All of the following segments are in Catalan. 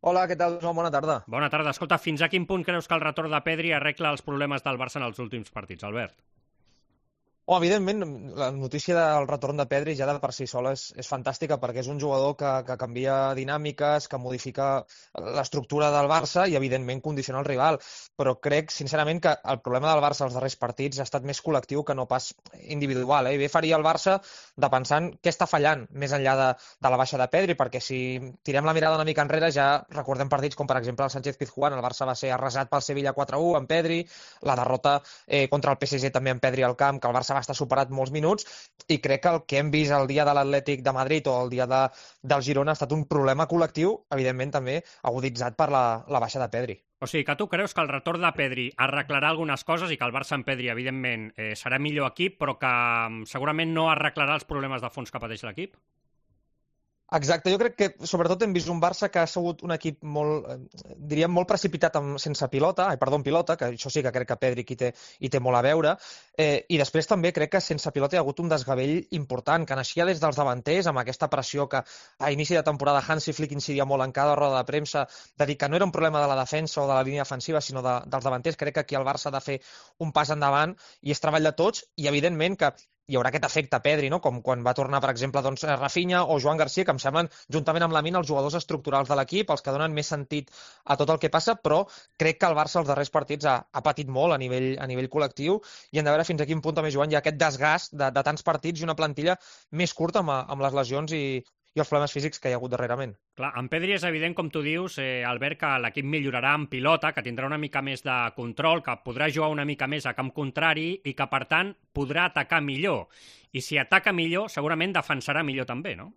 Hola, què tal, Joan? Bona tarda. Bona tarda. Escolta, fins a quin punt creus que el retorn de Pedri arregla els problemes del Barça en els últims partits, Albert? Evidentment, la notícia del retorn de Pedri ja de per si sola és fantàstica perquè és un jugador que canvia dinàmiques, que modifica l'estructura del Barça i, evidentment, condiciona el rival. Però crec, sincerament, que el problema del Barça als darrers partits ha estat més col·lectiu que no pas individual. I bé faria el Barça de pensar en què està fallant més enllà de la baixa de Pedri, perquè si tirem la mirada una mica enrere ja recordem partits com, per exemple, el Sánchez-Pizjuán. El Barça va ser arrasat pel Sevilla 4-1 amb Pedri, la derrota contra el PSG també amb Pedri al camp, que el Barça va estar superat molts minuts, i crec que el que hem vist el dia de l'Atlètic de Madrid o el dia del Girona ha estat un problema col·lectiu, evidentment també aguditzat per la baixa de Pedri. O sigui, que tu creus que el retorn de Pedri arreglarà algunes coses i que el Barça amb Pedri, evidentment, serà millor equip, però que segurament no arreglarà els problemes de fons que pateix l'equip? Exacte, jo crec que sobretot hem vist un Barça que ha sigut un equip molt, diríem, molt precipitat sense pilota, amb pilota, que això sí que crec que Pedri hi té molt a veure, i després també crec que sense pilota hi ha hagut un desgavell important, que naixia des dels davanters, amb aquesta pressió que a inici de temporada Hansi Flick incidia molt en cada roda de premsa, de dir que no era un problema de la defensa o de la línia defensiva, sinó dels davanters. Crec que aquí el Barça ha de fer un pas endavant i és treball de tots, i evidentment que hi haurà aquest efecte Pedri, no? Com quan va tornar, per exemple, Rafinha o Joan Garcia, que em semblen, juntament amb Lamine, els jugadors estructurals de l'equip, els que donen més sentit a tot el que passa, però crec que el Barça els darrers partits ha patit molt a nivell col·lectiu, i hem de veure fins a quin punt també, Joan, hi ha aquest desgast de tants partits i una plantilla més curta amb les lesions i els problemes físics que hi ha hagut darrerament. Clar, amb Pedri és evident, com tu dius, Albert, que l'equip millorarà en pilota, que tindrà una mica més de control, que podrà jugar una mica més a camp contrari i que, per tant, podrà atacar millor. I si ataca millor, segurament defensarà millor també, no?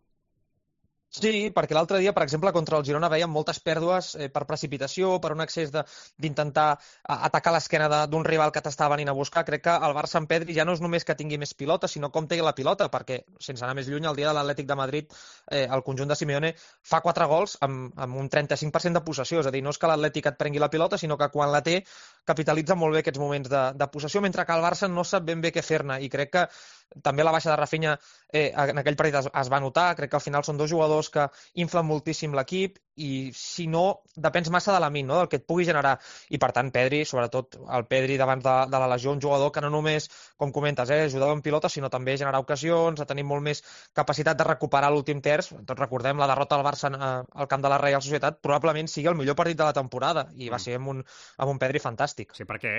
Sí, perquè l'altre dia, per exemple, contra el Girona veiem moltes pèrdues per precipitació, per un excés d'intentar atacar l'esquena d'un rival que t'està venint a buscar. Crec que el Barça amb Pedri ja no és només que tingui més pilota, sinó com té la pilota, perquè, sense anar més lluny, el dia de l'Atlètic de Madrid, el conjunt de Simeone fa 4 gols amb un 35% de possessió. És a dir, no és que l'Atlètic et prengui la pilota, sinó que quan la té capitalitza molt bé aquests moments de possessió, mentre que el Barça no sap ben bé què fer-ne. I crec que també la baixa de Rafinha en aquell partit es va notar. Crec que al final són dos jugadors que inflen moltíssim l'equip i, si no, depens massa de Lamine, no? Del que et pugui generar. I, per tant, Pedri, sobretot el Pedri davant de la lesió, un jugador que no només, com comentes, ajudava en pilota, sinó també generar ocasions, a tenir molt més capacitat de recuperar l'últim terç. Tots recordem la derrota del Barça al camp de la Reial Societat, probablement sigui el millor partit de la temporada, i va ser amb un Pedri fantàstic. Sí, perquè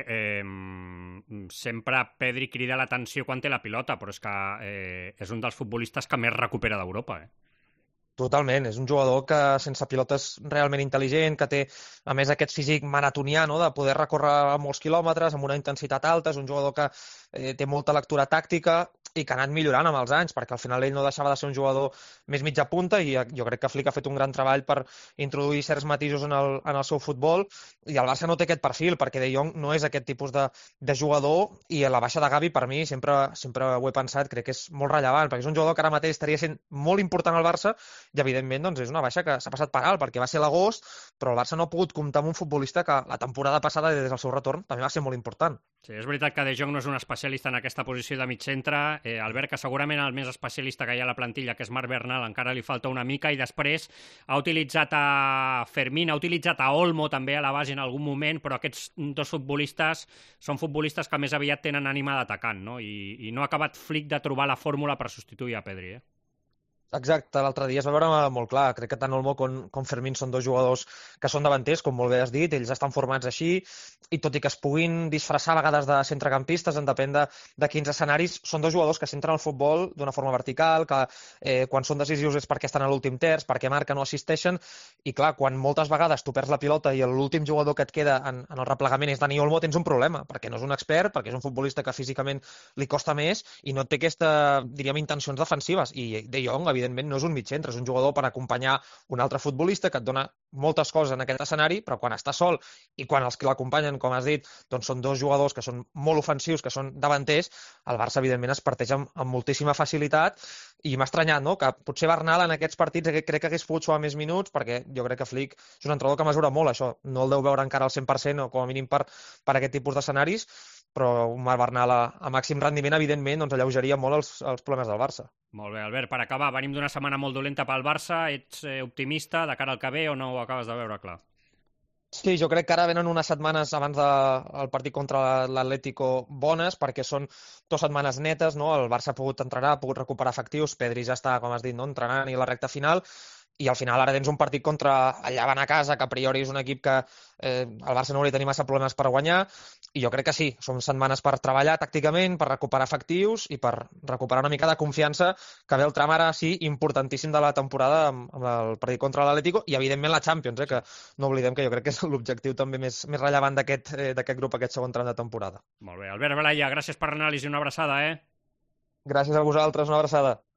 sempre Pedri crida l'atenció quan té la pilota, però és que és un dels futbolistes que més recupera d'Europa. Totalment, és un jugador que sense pilota és realment intel·ligent, que té, a més, aquest físic maratonià, no? De poder recórrer molts quilòmetres amb una intensitat alta. És un jugador que té molta lectura tàctica i que ha anat millorant amb els anys, perquè al final ell no deixava de ser un jugador més mitja punta, i jo crec que Flick ha fet un gran treball per introduir certs matisos en el seu futbol, i el Barça no té aquest perfil, perquè De Jong no és aquest tipus de jugador, i la baixa de Gavi, per mi, sempre ho he pensat, crec que és molt rellevant, perquè és un jugador que ara mateix estaria sent molt important al Barça, i evidentment doncs, és una baixa que s'ha passat per alt, perquè va ser l'agost, però el Barça no ha pogut comptar amb un futbolista que la temporada passada, des del seu retorn, també va ser molt important. Sí, és veritat que De Jong no és un especialista en aquesta posició de mig centre. Albert, que segurament el més especialista que hi ha a la plantilla, que és Marc Bernal, encara li falta una mica, i després ha utilitzat a Fermín, ha utilitzat a Olmo també a la base en algun moment, però aquests dos futbolistes són futbolistes que més aviat tenen ànima d'atacant, no? I no ha acabat Flick de trobar la fórmula per substituir a Pedri, Exacte, l'altre dia es va veure molt clar. Crec que tant Olmo com Fermín són dos jugadors que són davanters, com molt bé has dit, ells estan formats així, i tot i que es puguin disfressar a vegades de centrecampistes, en depèn de quins escenaris, són dos jugadors que centren el futbol d'una forma vertical, que quan són decisius és perquè estan a l'últim terç, perquè marquen o assisteixen, i clar, quan moltes vegades tu perds la pilota i l'últim jugador que et queda en el replegament és Dani Olmo, tens un problema, perquè no és un expert, perquè és un futbolista que físicament li costa més i no té diríem, intencions defensives. I De Jong, evidentment, no és un mig centre, és un jugador per acompanyar un altre futbolista que et dona moltes coses en aquest escenari, però quan està sol i quan els que l'acompanyen, com has dit, doncs són dos jugadors que són molt ofensius, que són davanters, el Barça, evidentment, es parteix amb moltíssima facilitat, i m'ha estranyat, no?, que potser Bernal en aquests partits crec que hagués pogut suar més minuts, perquè jo crec que Flick és un entrenador que mesura molt això, no el deu veure encara al 100%, o com a mínim per aquest tipus d'escenaris, però un Marc Bernal a màxim rendiment, evidentment, doncs alleugeria molt els problemes del Barça. Molt bé, Albert, per acabar, venim d'una setmana molt dolenta pel Barça, ets optimista de cara al que ve o no ho acabes de veure clar? Sí, jo crec que ara venen unes setmanes abans del partit contra l'Atlético bones, perquè són 2 setmanes netes, no? El Barça ha pogut entrenar, ha pogut recuperar efectius, Pedri ja està, com has dit, no? Entrenant i a la recta final, i al final ara tens un partit contra el Llevant a casa, que a priori és un equip que el Barça no hauria de tenir massa problemes per guanyar, i jo crec que sí, són setmanes per treballar tàcticament, per recuperar efectius i per recuperar una mica de confiança, que ve el tram ara sí importantíssim de la temporada amb el partit contra l'Atlético i evidentment la Champions, que no oblidem que jo crec que és l'objectiu també més rellevant d'aquest grup, aquest segon tram de temporada. Molt bé, Albert Balaya, gràcies per l'anàlisi, una abraçada, Gràcies a vosaltres, una abraçada.